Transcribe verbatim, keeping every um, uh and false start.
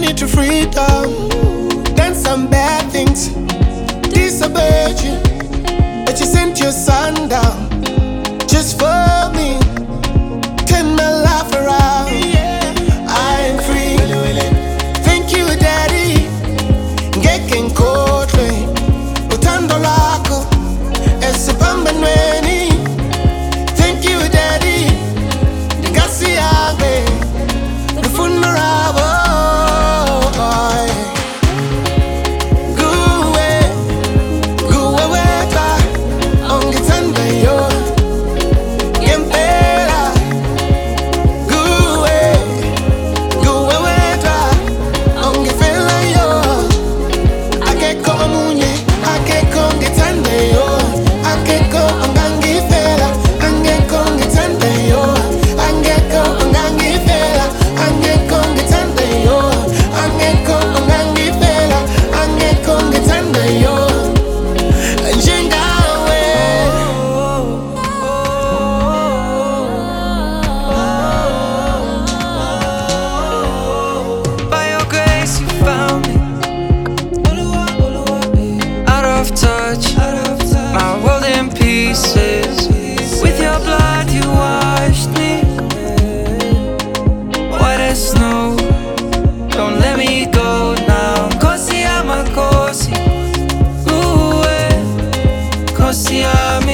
journey to freedom. Done some bad things, disobeyed you, but you sent your son down just for me. Turn my life around. I am free. Thank you, Daddy. Ngeke ngikhohlwe uthando lwakho esiphambanweni. Thank you, Daddy. Ngasiyabe ngifuna rabo. Kuwe, kuwe wedwa ongithanda yo. Ngempela. Kuwe, kuwe wedwa ongifela yo. Akekho omunye, akekho ongithanda yo. Akekho ongangifela, angekho ongithanda yo. Angekho ongangifela, angekho ongithanda yo. Angekho ongangifela, angekho ongithanda yo. Njengawe. By your grace you found me, out of touch, my world in pieces. With your blood you washed me, white as snow. Don't let me go now. Kosi ama kosi, ooh, eh. Kosi ami.